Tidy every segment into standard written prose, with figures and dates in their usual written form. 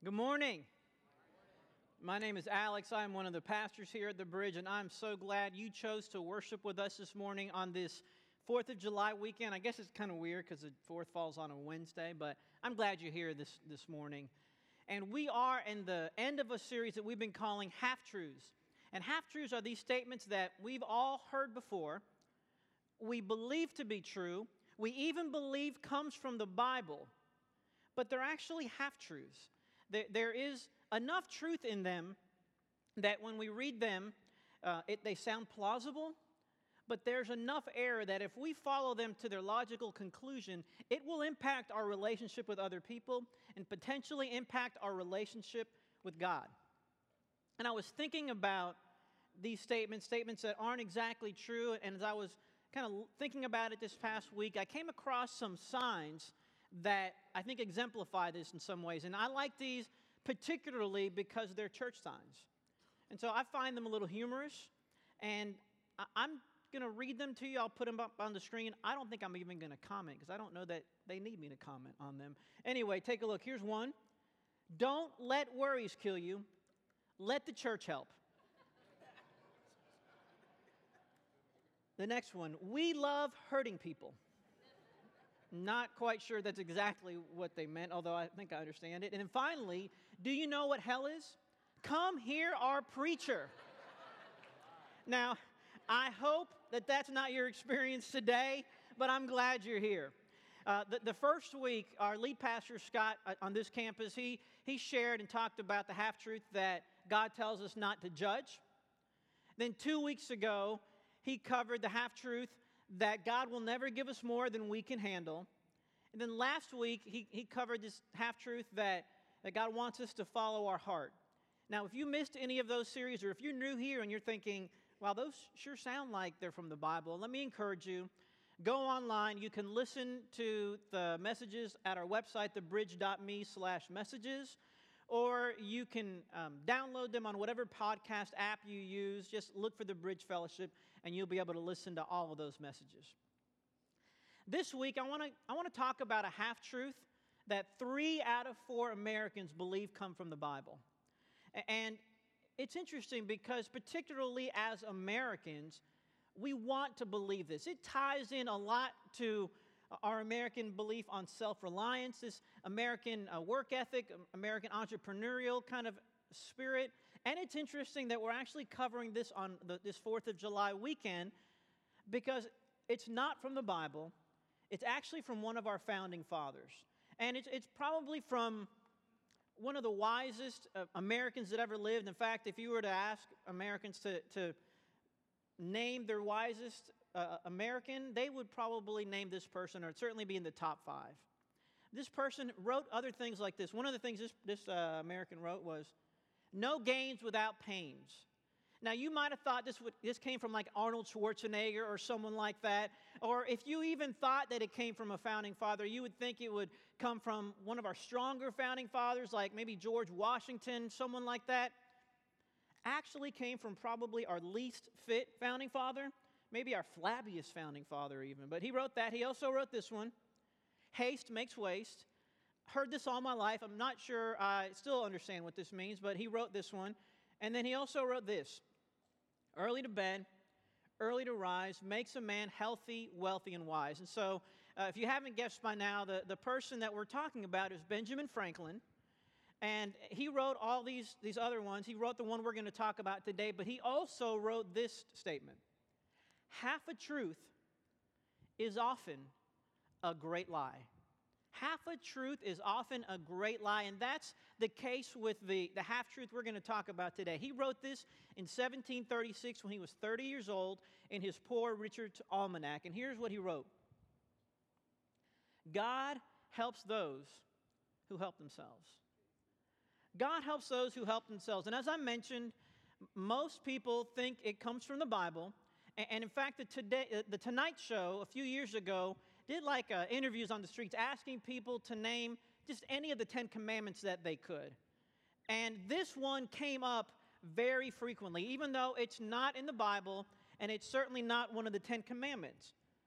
Good morning. My name is Alex. I'm one of the pastors here at the Bridge, and I'm so glad you chose to worship with us this morning on this 4th of July weekend. I guess it's kind of weird because the 4th falls on a Wednesday, but I'm glad you're here this morning. And we are in the end of a series that we've been calling Half-Truths. And half-truths are these statements that we've all heard before, we believe to be true, we even believe comes from the Bible, but they're actually half-truths. There is enough truth in them that when we read them, they sound plausible, but there's enough error that if we follow them to their logical conclusion, it will impact our relationship with other people and potentially impact our relationship with God. And I was thinking about these statements that aren't exactly true, and as I was kind of thinking about it this past week, I came across some signs that I think exemplify this in some ways. And I like these particularly because they're church signs. And so I find them a little humorous. And I'm going to read them to you. I'll put them up on the screen. I don't think I'm even going to comment because I don't know that they need me to comment on them. Anyway, take a look. Here's one. Don't let worries kill you. Let the church help. The next one. We love hurting people. Not quite sure that's exactly what they meant, although I think I understand it. And then finally, do you know what hell is? Come hear our preacher. Now, I hope that that's not your experience today, but I'm glad you're here. The first week, our lead pastor, Scott, on this campus, he shared and talked about the half-truth that God tells us not to judge. Then 2 weeks ago, he covered the half-truth that God will never give us more than we can handle. And then last week, he covered this half-truth that God wants us to follow our heart. Now, if you missed any of those series, or if you're new here and you're thinking, wow, those sure sound like they're from the Bible, let me encourage you. Go online. You can listen to the messages at our website, thebridge.me/messages, or you can download them on whatever podcast app you use. Just look for the Bridge Fellowship, and you'll be able to listen to all of those messages. This week, I want to talk about a half-truth that 3 out of 4 Americans believe come from the Bible. And it's interesting because particularly as Americans, we want to believe this. It ties in a lot to our American belief on self-reliance, this American work ethic, American entrepreneurial kind of spirit. And it's interesting that we're actually covering this on this 4th of July weekend because it's not from the Bible. It's actually from one of our founding fathers. And it's probably from one of the wisest Americans that ever lived. In fact, if you were to ask Americans to name their wisest American, they would probably name this person, or certainly be in the top 5. This person wrote other things like this. One of the things this American wrote was, "No gains without pains." Now, you might have thought this came from like Arnold Schwarzenegger or someone like that. Or if you even thought that it came from a founding father, you would think it would come from one of our stronger founding fathers, like maybe George Washington, someone like that. Actually came from probably our least fit founding father, maybe our flabbiest founding father even. But he wrote that. He also wrote this one, "Haste makes waste." Heard this all my life. I'm not sure I still understand what this means, but he wrote this one. And then he also wrote this, "Early to bed, early to rise, makes a man healthy, wealthy, and wise." And so if you haven't guessed by now, the person that we're talking about is Benjamin Franklin. And he wrote all these other ones. He wrote the one we're going to talk about today, but he also wrote this statement. Half a truth is often a great lie. Half a truth is often a great lie, and that's the case with the half-truth we're going to talk about today. He wrote this in 1736 when he was 30 years old in his Poor Richard's Almanac, and here's what he wrote. God helps those who help themselves. God helps those who help themselves. And as I mentioned, most people think it comes from the Bible. And in fact, the Tonight Show a few years ago did like interviews on the streets asking people to name just any of the 10 commandments that they could. And this one came up very frequently, even though it's not in the Bible and it's certainly not one of the 10 commandments.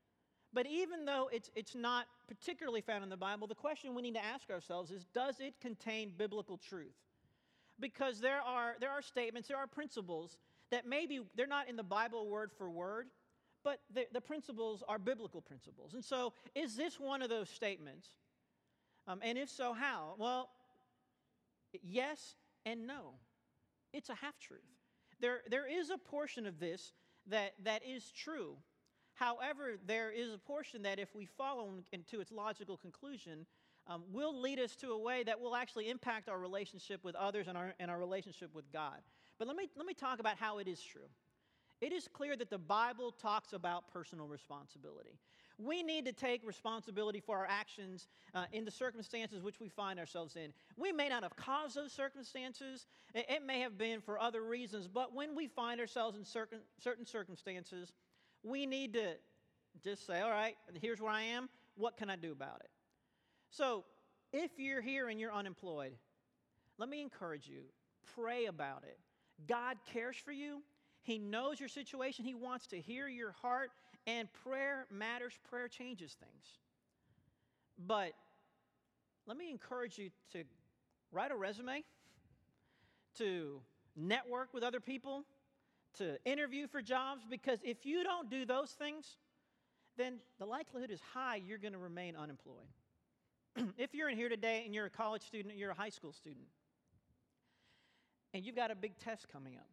But even though it's not particularly found in the Bible, the question we need to ask ourselves is, does it contain biblical truth? Because there are statements, there are principles that maybe they're not in the Bible word for word, but the principles are biblical principles. And so, is this one of those statements? And if so, how? Well, yes and no. It's a half-truth. There is a portion of this that is true. However, there is a portion that if we follow into its logical conclusion, will lead us to a way that will actually impact our relationship with others and our relationship with God. But let me talk about how it is true. It is clear that the Bible talks about personal responsibility. We need to take responsibility for our actions in the circumstances which we find ourselves in. We may not have caused those circumstances. It may have been for other reasons. But when we find ourselves in certain circumstances, we need to just say, all right, here's where I am. What can I do about it? So if you're here and you're unemployed, let me encourage you, pray about it. God cares for you. He knows your situation. He wants to hear your heart. And prayer matters. Prayer changes things. But let me encourage you to write a resume, to network with other people, to interview for jobs, because if you don't do those things, then the likelihood is high you're going to remain unemployed. If you're in here today and you're a college student, you're a high school student, and you've got a big test coming up,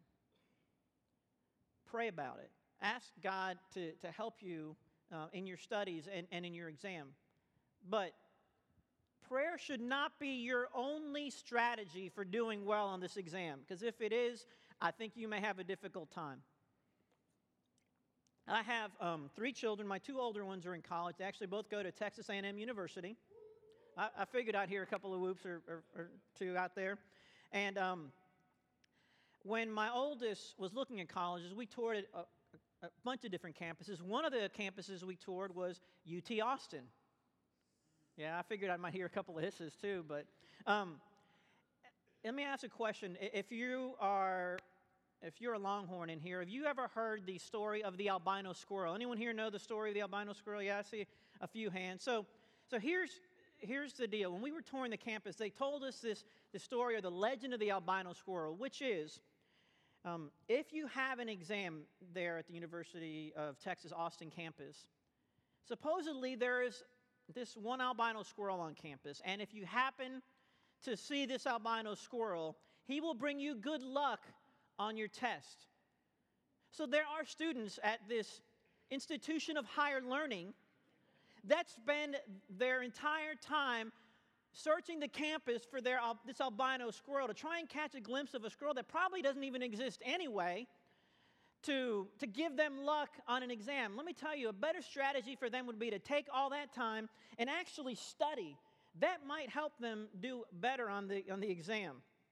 pray about it. Ask God to help you in your studies and in your exam. But prayer should not be your only strategy for doing well on this exam, because if it is, I think you may have a difficult time. I have 3 children. My 2 older ones are in college. They actually both go to Texas A&M University. I figured I'd hear a couple of whoops or 2 out there. And when my oldest was looking at colleges, we toured a bunch of different campuses. One of the campuses we toured was UT Austin. Yeah, I figured I might hear a couple of hisses too, but let me ask a question. If you're a Longhorn in here, have you ever heard the story of the albino squirrel? Anyone here know the story of the albino squirrel? Yeah, I see a few hands. So here's the deal. When we were touring the campus, they told us the story or the legend of the albino squirrel, which is, if you have an exam there at the University of Texas Austin campus, supposedly there is this one albino squirrel on campus, and if you happen to see this albino squirrel, he will bring you good luck on your test. So there are students at this institution of higher learning that spend their entire time searching the campus for this albino squirrel to try and catch a glimpse of a squirrel that probably doesn't even exist anyway, to give them luck on an exam. Let me tell you, a better strategy for them would be to take all that time and actually study. That might help them do better on the exam.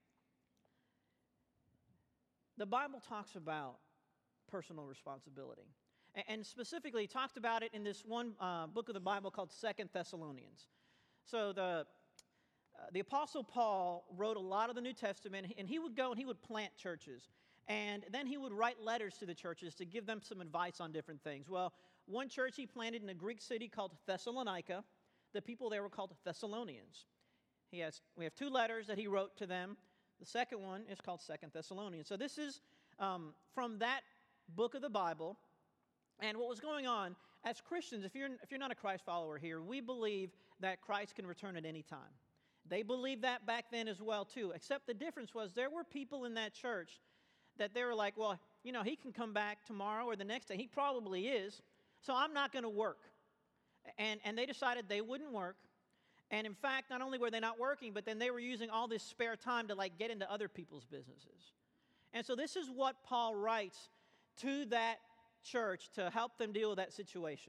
The Bible talks about personal responsibility. And specifically, talked about it in this one book of the Bible called 2 Thessalonians. So the Apostle Paul wrote a lot of the New Testament, and he would go and he would plant churches. And then he would write letters to the churches to give them some advice on different things. Well, one church he planted in a Greek city called Thessalonica. The people there were called Thessalonians. We have 2 letters that he wrote to them. The second one is called 2 Thessalonians. So this is from that book of the Bible. And what was going on, as Christians, if you're not a Christ follower here, we believe that Christ can return at any time. They believed that back then as well, too. Except the difference was there were people in that church that they were like, well, he can come back tomorrow or the next day. He probably is, so I'm not going to work. And they decided they wouldn't work. And in fact, not only were they not working, but then they were using all this spare time to get into other people's businesses. And so this is what Paul writes to that church to help them deal with that situation.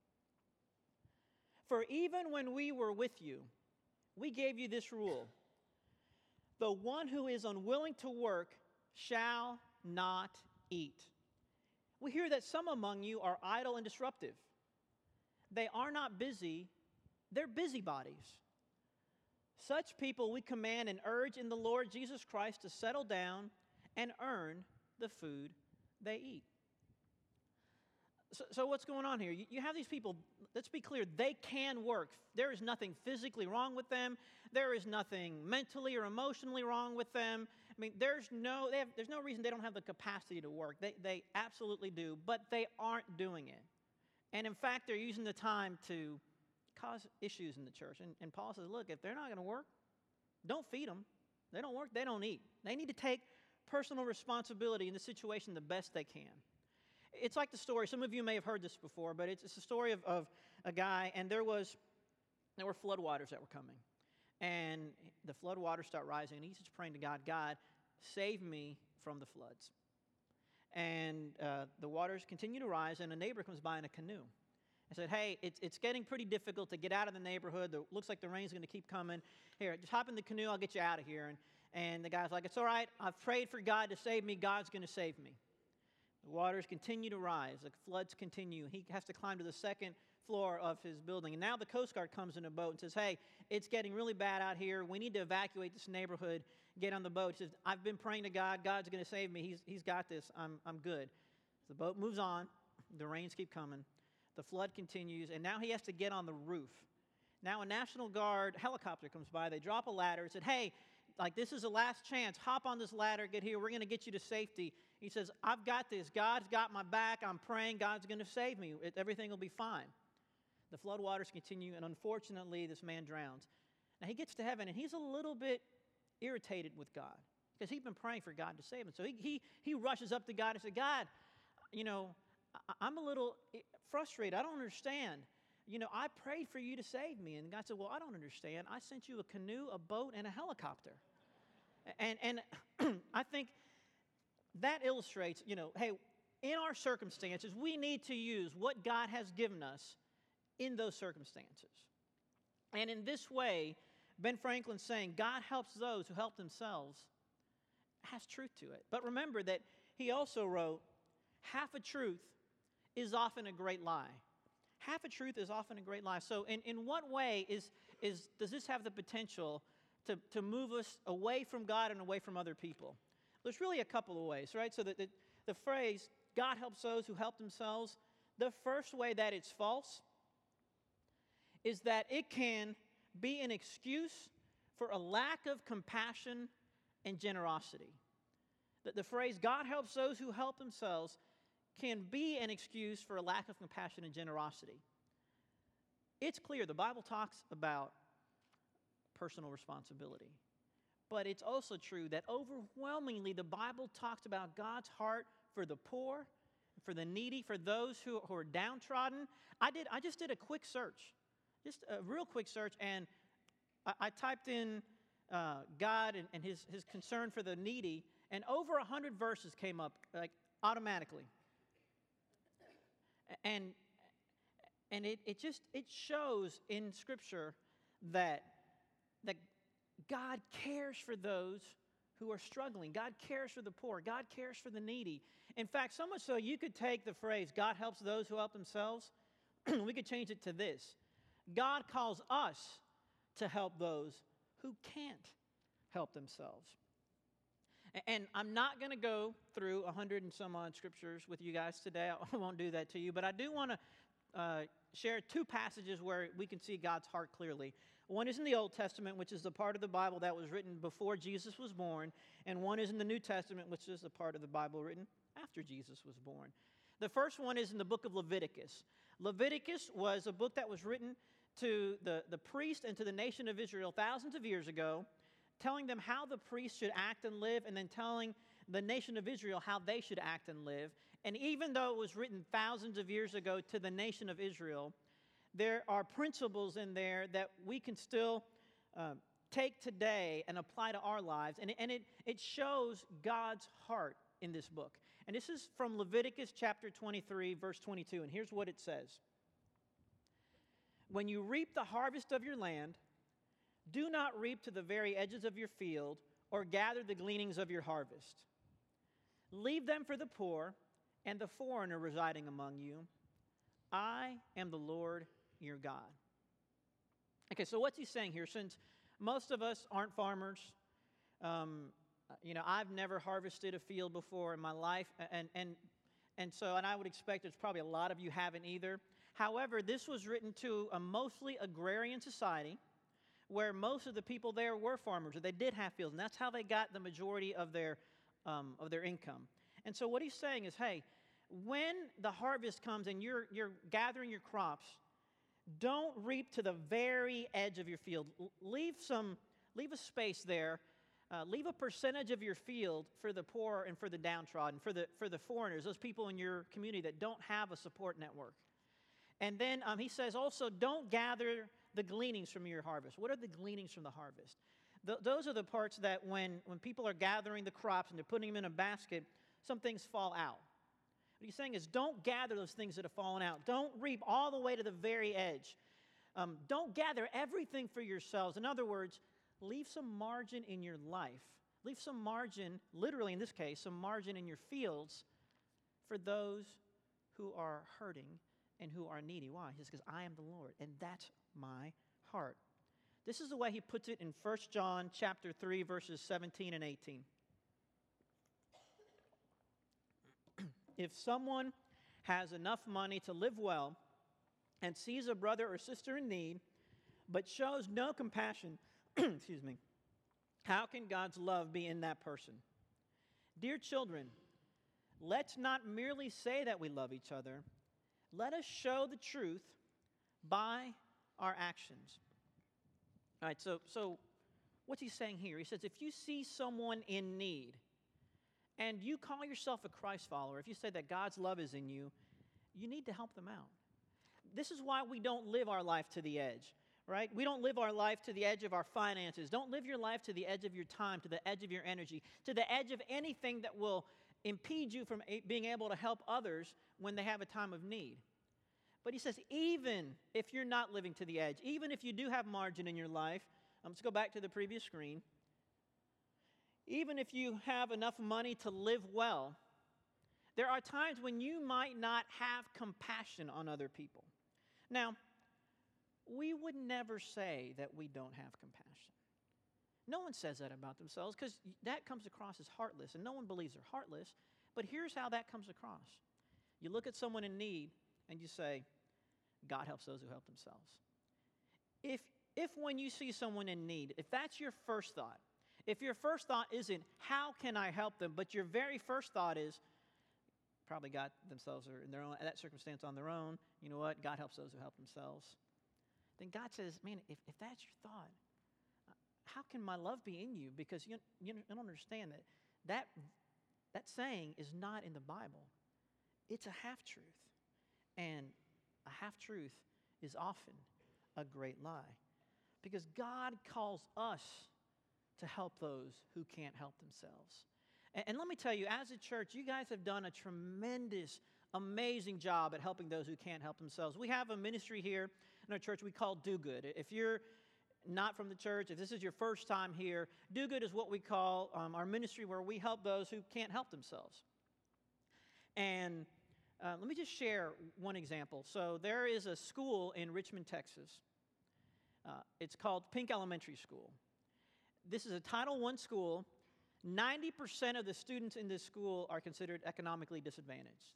For even when we were with you, we gave you this rule: the one who is unwilling to work shall not eat. We hear that some among you are idle and disruptive. They are not busy, they're busybodies. Such people we command and urge in the Lord Jesus Christ to settle down and earn the food they eat. So what's going on here? You have these people, let's be clear, they can work. There is nothing physically wrong with them. There is nothing mentally or emotionally wrong with them. I mean, there's no reason they don't have the capacity to work. They absolutely do, but they aren't doing it. And in fact, they're using the time to cause issues in the church. And Paul says, look, if they're not going to work, don't feed them. They don't work, they don't eat. They need to take personal responsibility in the situation the best they can. It's like the story, some of you may have heard this before, but it's a story of a guy, and there were floodwaters that were coming. And the floodwaters start rising, and he's just praying to God, God, save me from the floods. And the waters continue to rise, and a neighbor comes by in a canoe and said, hey, it's getting pretty difficult to get out of the neighborhood. It looks like the rain's going to keep coming. Here, just hop in the canoe, I'll get you out of here. And the guy's like, it's all right, I've prayed for God to save me, God's going to save me. The waters continue to rise. The floods continue. He has to climb to the second floor of his building. And now the Coast Guard comes in a boat and says, hey, it's getting really bad out here. We need to evacuate this neighborhood. Get on the boat. He says, I've been praying to God. God's going to save me. He's got this. I'm good. The boat moves on. The rains keep coming. The flood continues. And now he has to get on the roof. Now a National Guard helicopter comes by. They drop a ladder and said, hey, like this is the last chance. Hop on this ladder. Get here. We're going to get you to safety. He says, I've got this. God's got my back. I'm praying God's going to save me. Everything will be fine. The floodwaters continue, and unfortunately, this man drowns. Now, he gets to heaven, and he's a little bit irritated with God because he'd been praying for God to save him. So he rushes up to God and says, God, I'm a little frustrated. I don't understand. I prayed for you to save me. And God said, well, I don't understand. I sent you a canoe, a boat, and a helicopter. And I think that illustrates, hey, in our circumstances, we need to use what God has given us in those circumstances. And in this way, Ben Franklin's saying, God helps those who help themselves, has truth to it. But remember that he also wrote, half a truth is often a great lie. Half a truth is often a great lie. So in what way does this have the potential to move us away from God and away from other people? There's really a couple of ways, right? So the phrase, God helps those who help themselves, the first way that it's false is that it can be an excuse for a lack of compassion and generosity. The phrase, God helps those who help themselves, can be an excuse for a lack of compassion and generosity. It's clear the Bible talks about personal responsibility. But it's also true that overwhelmingly the Bible talks about God's heart for the poor, for the needy, for those who are downtrodden. I just did a quick search, just a real quick search, and I typed in God and his concern for the needy, and over 100 verses came up like automatically. And it shows in Scripture that God cares for those who are struggling. God cares for the poor. God cares for the needy. In fact, so much so you could take the phrase, God helps those who help themselves. We could change it to this. God calls us to help those who can't help themselves. And I'm not going to go through 100 and some odd scriptures with you guys today. I won't do that to you. But I do want to share two passages where we can see God's heart clearly. One is in the Old Testament, which is the part of the Bible that was written before Jesus was born, and one is in the New Testament, which is the part of the Bible written after Jesus was born. The first one is in the book of Leviticus. Leviticus was a book that was written to the priest and to the nation of Israel thousands of years ago, telling them how the priest should act and live, and then telling the nation of Israel how they should act and live. And even though it was written thousands of years ago to the nation of Israel, there are principles in there that we can still take today and apply to our lives. And it shows God's heart in this book. And this is from Leviticus chapter 23, verse 22. And here's what it says. When you reap the harvest of your land, do not reap to the very edges of your field or gather the gleanings of your harvest. Leave them for the poor and the foreigner residing among you. I am the Lord your God. Okay, so what's he saying here? Since most of us aren't farmers, I've never harvested a field before in my life, and And I would expect there's probably a lot of you haven't either. However, this was written to a mostly agrarian society where most of the people there were farmers, or they did have fields, and that's how they got the majority of their income. And so what he's saying is, hey, when the harvest comes and you're gathering your crops, don't reap to the very edge of your field. Leave a space there. Leave a percentage of your field for the poor and for the downtrodden, for the foreigners, those people in your community that don't have a support network. And then he says also, don't gather the gleanings from your harvest. What are the gleanings from the harvest? Those are the parts that when people are gathering the crops and they're putting them in a basket, some things fall out. What he's saying is, don't gather those things that have fallen out. Don't reap all the way to the very edge. Don't gather everything for yourselves. In other words, leave some margin in your life. Leave some margin, literally in this case, some margin in your fields for those who are hurting and who are needy. Why? He says, because I am the Lord, and that's my heart. This is the way he puts it in 1 John chapter 3, verses 17 and 18. If someone has enough money to live well and sees a brother or sister in need, but shows no compassion, excuse me, how can God's love be in that person? Dear children, let's not merely say that we love each other. Let us show the truth by our actions. All right, so what's he saying here? He says, if you see someone in need, and you call yourself a Christ follower, if you say that God's love is in you, you need to help them out. This is why we don't live our life to the edge, right? We don't live our life to the edge of our finances. Don't live your life to the edge of your time, to the edge of your energy, to the edge of anything that will impede you from being able to help others when they have a time of need. But he says, even if you're not living to the edge, even if you do have margin in your life, let's go back to the previous screen. Even if you have enough money to live well, there are times when you might not have compassion on other people. Now, we would never say that we don't have compassion. No one says that about themselves because that comes across as heartless, and no one believes they're heartless. But here's how that comes across. You look at someone in need and you say, God helps those who help themselves. If when you see someone in need, if that's your first thought, if your first thought isn't, how can I help them, but your very first thought is, probably got themselves or in their own that circumstance on their own, you know what, God helps those who help themselves. Then God says, man, if that's your thought, how can my love be in you? Because you don't understand that saying is not in the Bible. It's a half-truth. And a half-truth is often a great lie. Because God calls us to help those who can't help themselves. And let me tell you, as a church, you guys have done a tremendous, amazing job at helping those who can't help themselves. We have a ministry here in our church we call Do Good. If you're not from the church, if this is your first time here, Do Good is what we call our ministry where we help those who can't help themselves. And let me just share one example. So there is a school in Richmond, Texas. It's called Pink Elementary School. This is a Title I school. 90% of the students in this school are considered economically disadvantaged.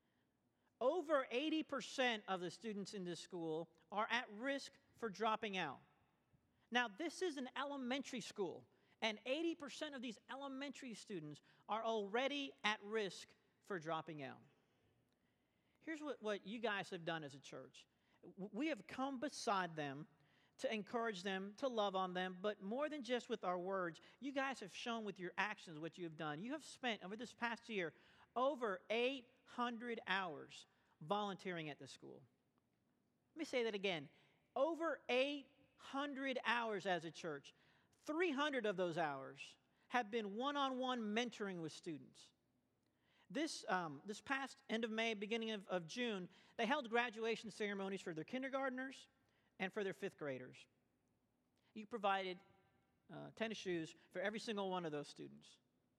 Over 80% of the students in this school are at risk for dropping out. Now, this is an elementary school, and 80% of these elementary students are already at risk for dropping out. Here's what you guys have done as a church. We have come beside them to encourage them, to love on them, but more than just with our words, you guys have shown with your actions what you have done. You have spent, over this past year, over 800 hours volunteering at the school. Let me say that again. Over 800 hours as a church. 300 of those hours have been one-on-one mentoring with students. This past end of May, beginning of June, they held graduation ceremonies for their kindergartners and for their fifth graders. You provided tennis shoes for every single one of those students.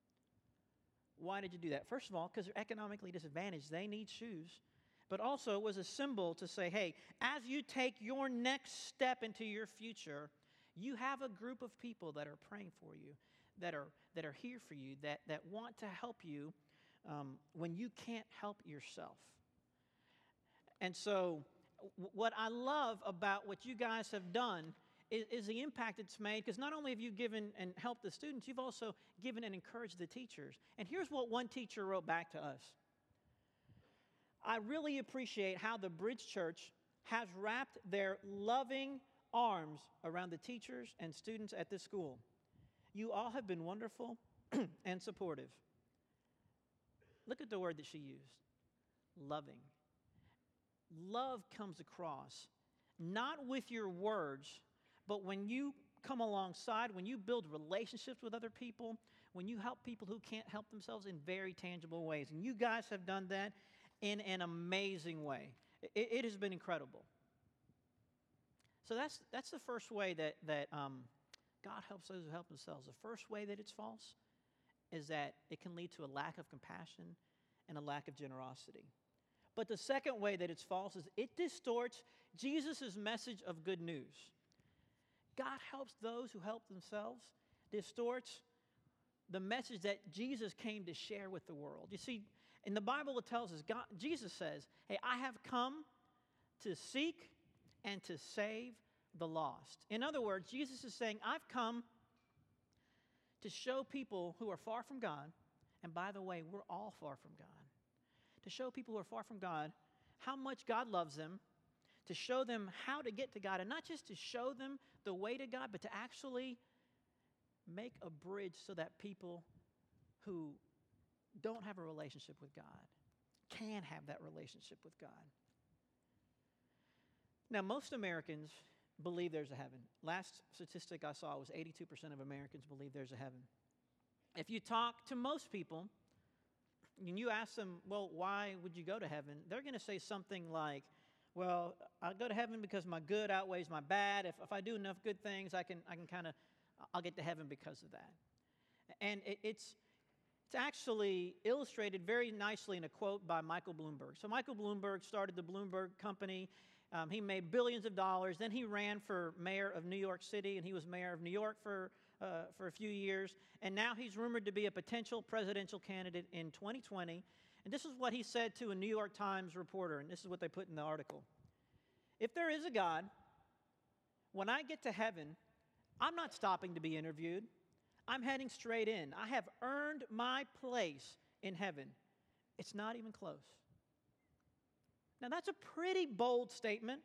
Why did you do that? First of all, because they're economically disadvantaged. They need shoes. But also it was a symbol to say, hey, as you take your next step into your future, you have a group of people that are praying for you, that are here for you, that want to help you when you can't help yourself. And so what I love about what you guys have done is the impact it's made, because not only have you given and helped the students, you've also given and encouraged the teachers. And here's what one teacher wrote back to us. I really appreciate how the Bridge Church has wrapped their loving arms around the teachers and students at this school. You all have been wonderful and supportive. Look at the word that she used, loving. Love comes across, not with your words, but when you come alongside, when you build relationships with other people, when you help people who can't help themselves in very tangible ways. And you guys have done that in an amazing way. It has been incredible. So that's the first way that God helps those who help themselves. The first way that it's false is that it can lead to a lack of compassion and a lack of generosity. But the second way that it's false is it distorts Jesus' message of good news. God helps those who help themselves, distorts the message that Jesus came to share with the world. You see, in the Bible it tells us, Jesus says, hey, I have come to seek and to save the lost. In other words, Jesus is saying, I've come to show people who are far from God, and by the way, we're all far from God, to show people who are far from God how much God loves them, to show them how to get to God, and not just to show them the way to God, but to actually make a bridge so that people who don't have a relationship with God can have that relationship with God. Now, most Americans believe there's a heaven. Last statistic I saw was 82% of Americans believe there's a heaven. If you talk to most people, and you ask them, well, why would you go to heaven? They're going to say something like, well, I go to heaven because my good outweighs my bad. If I do enough good things, I'll get to heaven because of that. And it's actually illustrated very nicely in a quote by Michael Bloomberg. So Michael Bloomberg started the Bloomberg Company. He made billions of dollars. Then he ran for mayor of New York City, and he was mayor of New York for a few years. And now he's rumored to be a potential presidential candidate in 2020. And this is what he said to a New York Times reporter, and this is what they put in the article. If there is a God, when I get to heaven, I'm not stopping to be interviewed. I'm heading straight in. I have earned my place in heaven. It's not even close. Now, that's a pretty bold statement,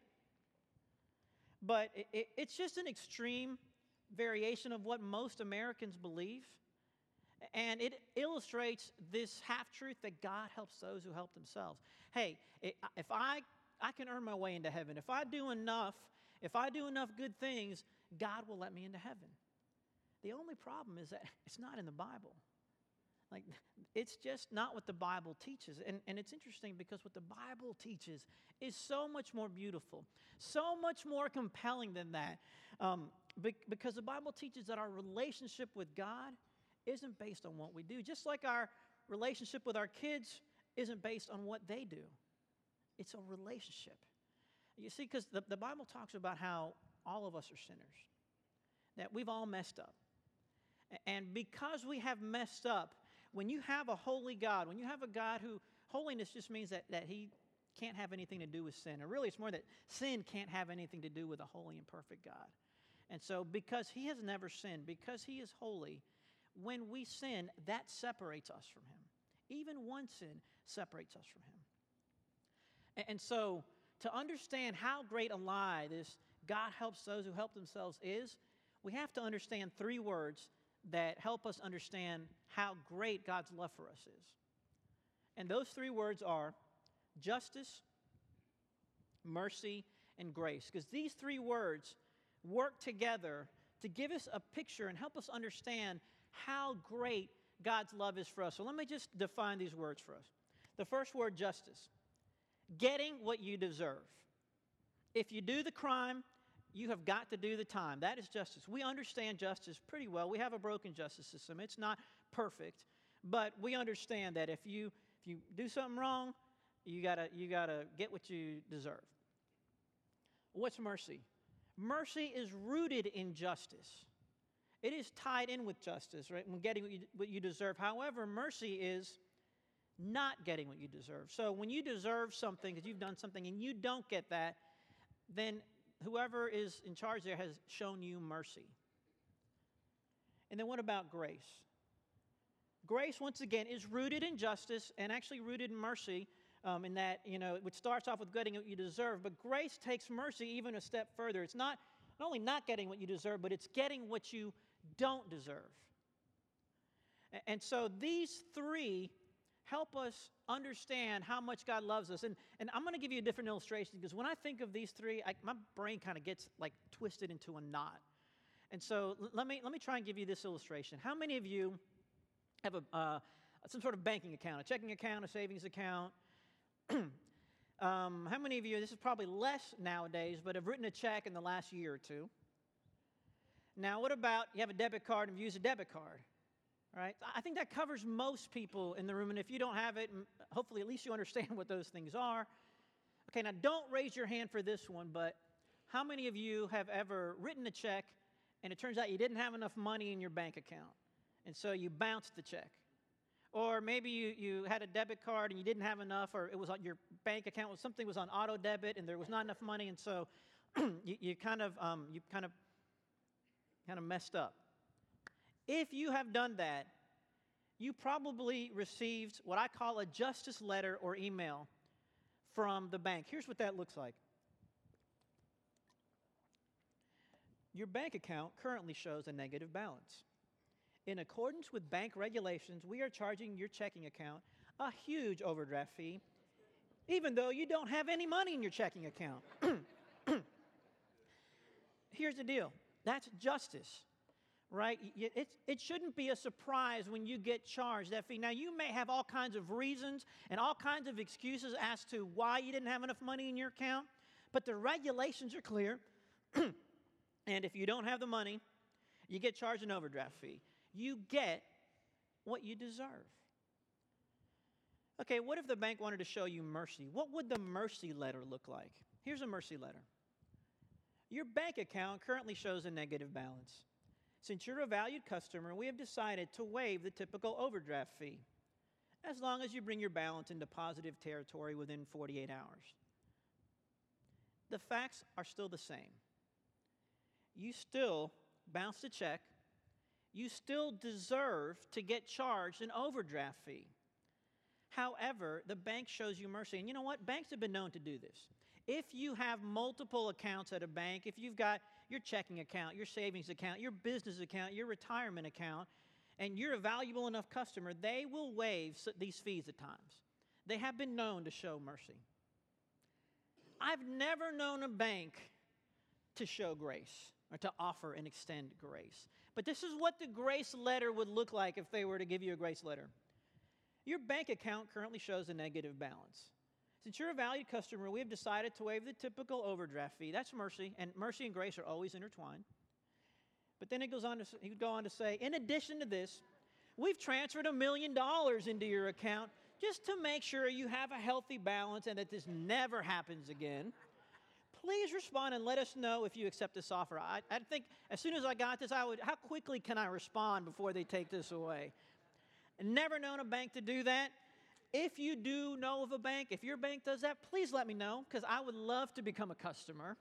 but it's just an extreme variation of what most Americans believe. And it illustrates this half-truth that God helps those who help themselves. Hey, if I can earn my way into heaven, if I do enough good things, God will let me into heaven. The only problem is that it's not in the Bible. Like, it's just not what the Bible teaches. And it's interesting because what the Bible teaches is so much more beautiful, so much more compelling than that. Because the Bible teaches that our relationship with God isn't based on what we do. Just like our relationship with our kids isn't based on what they do. It's a relationship. You see, because the Bible talks about how all of us are sinners, that we've all messed up. And because we have messed up, when you have a holy God, when you have a God who, holiness just means that he can't have anything to do with sin. Or really, it's more that sin can't have anything to do with a holy and perfect God. And so because he has never sinned, because he is holy, when we sin, that separates us from him. Even one sin separates us from him. And so to understand how great a lie this God helps those who help themselves is, we have to understand three words that help us understand how great God's love for us is. And those three words are justice, mercy, and grace. Because these three words work together to give us a picture and help us understand how great God's love is for us. So let me just define these words for us. The first word, justice. Getting what you deserve. If you do the crime, you have got to do the time. That is justice. We understand justice pretty well. We have a broken justice system. It's not perfect, but we understand that if you do something wrong, you gotta get what you deserve. What's mercy? Mercy is rooted in justice. It is tied in with justice, right? When getting what you deserve. However, mercy is not getting what you deserve. So when you deserve something because you've done something and you don't get that, then whoever is in charge there has shown you mercy. And then what about grace? Grace, once again, is rooted in justice and actually rooted in mercy, in that, it starts off with getting what you deserve, but grace takes mercy even a step further. It's not only not getting what you deserve, but it's getting what you don't deserve. And so these three help us understand how much God loves us. And I'm going to give you a different illustration because when I think of these three, my brain kind of gets like twisted into a knot. And so let me try and give you this illustration. How many of you have some sort of banking account, a checking account, a savings account? How many of you, this is probably less nowadays, but have written a check in the last year or two? Now, what about you have a debit card and use a debit card? Right? I think that covers most people in the room, and if you don't have it, hopefully at least you understand what those things are. Okay, now don't raise your hand for this one, but how many of you have ever written a check and it turns out you didn't have enough money in your bank account, and so you bounced the check? Or maybe you had a debit card and you didn't have enough, or it was on your bank account, something was on auto debit and there was not enough money, and so you kind of messed up. If you have done that, you probably received what I call a justice letter or email from the bank. Here's what that looks like. Your bank account currently shows a negative balance. In accordance with bank regulations, we are charging your checking account a huge overdraft fee, even though you don't have any money in your checking account. Here's the deal. That's justice. Right? It shouldn't be a surprise when you get charged that fee. Now, you may have all kinds of reasons and all kinds of excuses as to why you didn't have enough money in your account, but the regulations are clear. And if you don't have the money, you get charged an overdraft fee. You get what you deserve. Okay, what if the bank wanted to show you mercy? What would the mercy letter look like? Here's a mercy letter. Your bank account currently shows a negative balance. Since you're a valued customer, we have decided to waive the typical overdraft fee, as long as you bring your balance into positive territory within 48 hours. The facts are still the same. You still bounced a check. You still deserve to get charged an overdraft fee. However, the bank shows you mercy. And you know what? Banks have been known to do this. If you have multiple accounts at a bank, if you've got your checking account, your savings account, your business account, your retirement account, and you're a valuable enough customer, they will waive these fees at times. They have been known to show mercy. I've never known a bank to show grace or to offer and extend grace. But this is what the grace letter would look like if they were to give you a grace letter. Your bank account currently shows a negative balance. Since you're a valued customer, we have decided to waive the typical overdraft fee. That's mercy, and mercy and grace are always intertwined. But then he would go on to say, in addition to this, we've transferred $1 million into your account just to make sure you have a healthy balance and that this never happens again. Please respond and let us know if you accept this offer. I think as soon as I got this, how quickly can I respond before they take this away? Never known a bank to do that. If you do know of a bank, if your bank does that, please let me know, because I would love to become a customer.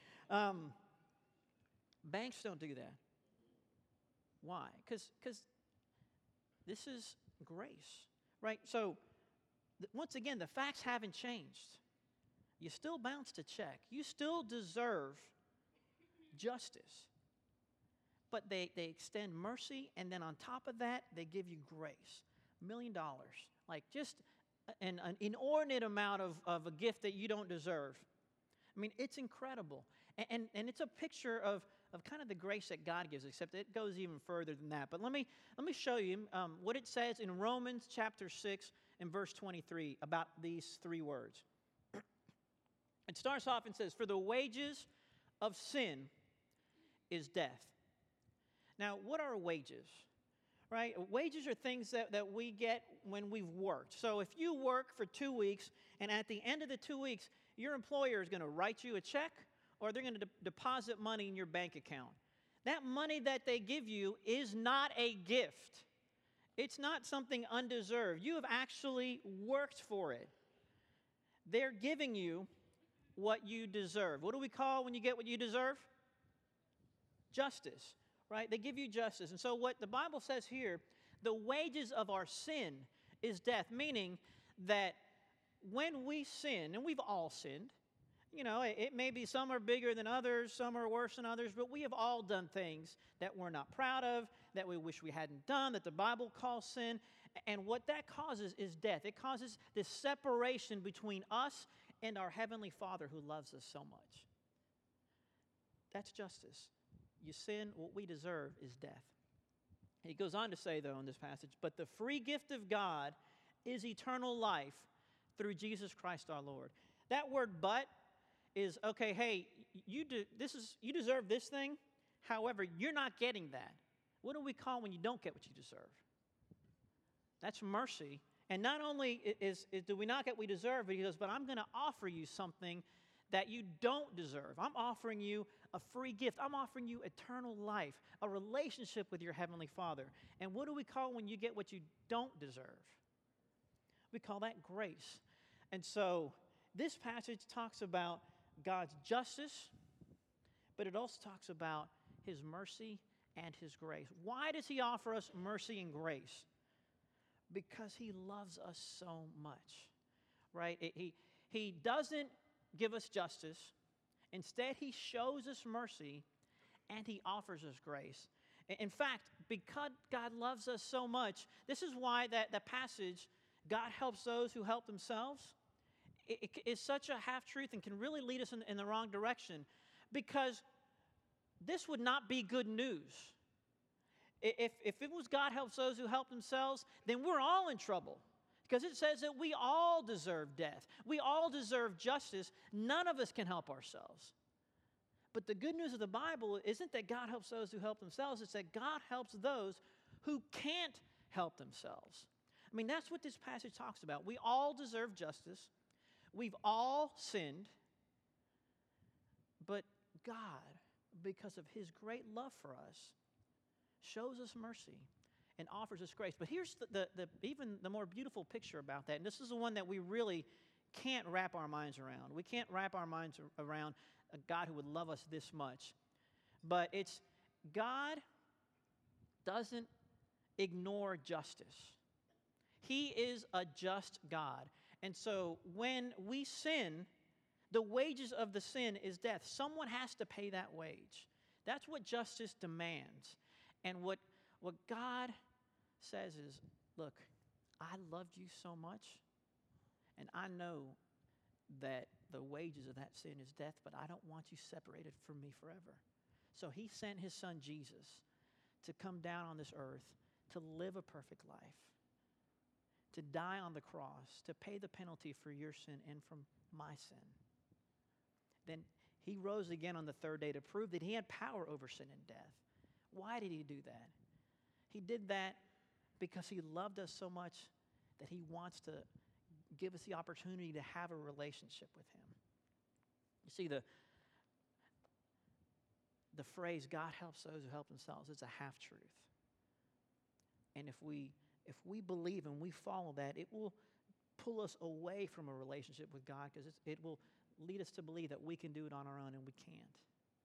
Banks don't do that. Why? Because this is grace, right? So, once again, the facts haven't changed. You still bounced a check. You still deserve justice. But they extend mercy, and then on top of that, they give you grace. $1 million. Like just an inordinate amount of a gift that you don't deserve. I mean, it's incredible. And it's a picture of kind of the grace that God gives, except it goes even further than that. But let me show you what it says in Romans chapter 6 and verse 23 about these three words. It starts off and says, "For the wages of sin is death." Now, what are wages? Right? Wages are things that we get when we've worked. So if you work for 2 weeks, and at the end of the 2 weeks, your employer is going to write you a check, or they're going to deposit money in your bank account. That money that they give you is not a gift. It's not something undeserved. You have actually worked for it. They're giving you what you deserve. What do we call when you get what you deserve? Justice, right? They give you justice. And so what the Bible says here, the wages of our sin is death, meaning that when we sin, and we've all sinned, you know, it may be some are bigger than others, some are worse than others, but we have all done things that we're not proud of, that we wish we hadn't done, that the Bible calls sin. And what that causes is death. It causes this separation between us and our Heavenly Father who loves us so much. That's justice. You sin, what we deserve is death. He goes on to say, though, in this passage, but the free gift of God is eternal life through Jesus Christ our Lord. That word but is, okay, hey, you deserve this thing. However, you're not getting that. What do we call when you don't get what you deserve? That's mercy. And not only do we not get what we deserve, but he goes, but I'm going to offer you something that you don't deserve. I'm offering you a free gift. I'm offering you eternal life, a relationship with your Heavenly Father. And what do we call when you get what you don't deserve? We call that grace. And so this passage talks about God's justice, but it also talks about His mercy and His grace. Why does He offer us mercy and grace? Because He loves us so much, right? He doesn't give us justice. Instead, He shows us mercy and He offers us grace. In fact, because God loves us so much, this is why that passage, God helps those who help themselves, it is such a half-truth and can really lead us in the wrong direction, because this would not be good news. If it was God helps those who help themselves, then we're all in trouble, because it says that we all deserve death. We all deserve justice. None of us can help ourselves. But the good news of the Bible isn't that God helps those who help themselves. It's that God helps those who can't help themselves. I mean, that's what this passage talks about. We all deserve justice. We've all sinned. But God, because of His great love for us, shows us mercy and offers us grace. But here's the even the more beautiful picture about that. And this is the one that we really can't wrap our minds around. We can't wrap our minds around a God who would love us this much. But it's God doesn't ignore justice. He is a just God. And so when we sin, the wages of the sin is death. Someone has to pay that wage. That's what justice demands. And what God says is, look, I loved you so much, and I know that the wages of that sin is death, but I don't want you separated from me forever. So He sent His Son Jesus to come down on this earth, to live a perfect life, to die on the cross, to pay the penalty for your sin and from my sin. Then He rose again on the third day to prove that He had power over sin and death. Why did He do that? He did that because He loved us so much that He wants to give us the opportunity to have a relationship with Him. You see, the phrase, God helps those who help themselves, is a half-truth. And if we believe and we follow that, it will pull us away from a relationship with God, because it will lead us to believe that we can do it on our own, and we can't.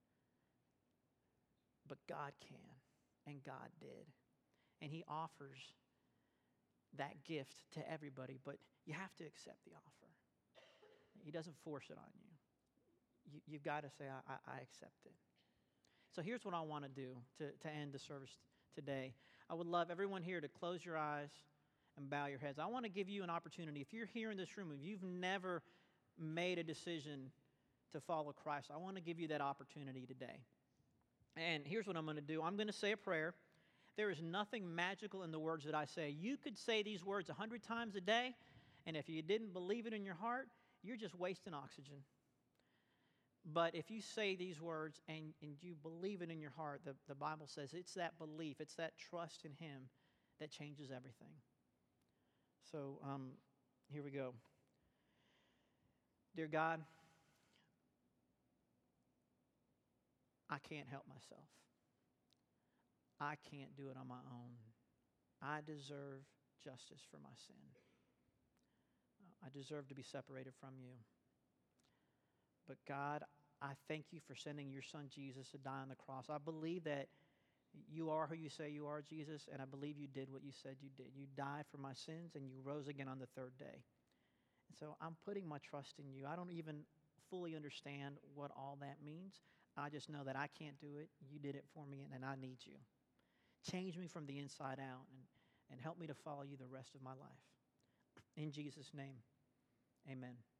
But God can, and God did. And He offers that gift to everybody, but you have to accept the offer. He doesn't force it on you. You've got to say, I accept it. So here's what I want to do to end the service today. I would love everyone here to close your eyes and bow your heads. I want to give you an opportunity. If you're here in this room, if you've never made a decision to follow Christ, I want to give you that opportunity today. And here's what I'm going to do. I'm going to say a prayer. There is nothing magical in the words that I say. You could say these words 100 times a day, and if you didn't believe it in your heart, you're just wasting oxygen. But if you say these words and you believe it in your heart, the Bible says it's that belief, it's that trust in Him that changes everything. So here we go. Dear God, I can't help myself. I can't do it on my own. I deserve justice for my sin. I deserve to be separated from you. But God, I thank you for sending your son Jesus to die on the cross. I believe that you are who you say you are, Jesus, and I believe you did what you said you did. You died for my sins and you rose again on the third day. And so I'm putting my trust in you. I don't even fully understand what all that means. I just know that I can't do it. You did it for me, and I need you. Change me from the inside out and help me to follow you the rest of my life. In Jesus' name, amen.